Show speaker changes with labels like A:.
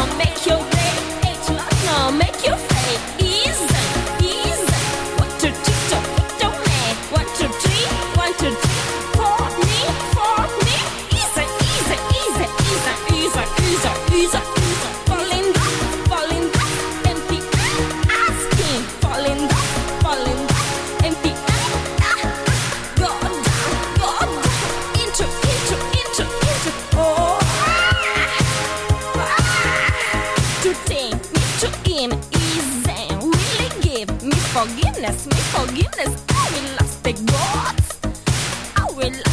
A: make your day. H lost now, make your day. Easy, easy. 1, 2, 3, don't man. 1, 2, 3, 1, 2, 3. For me. Easy, easy, easy, easy, easy, easy, easy, easy. Falling down, MPN asking. Falling down, MPN. Go down, into. Oh, to take me to him easy. Really give me forgiveness. I will lost the gods. I will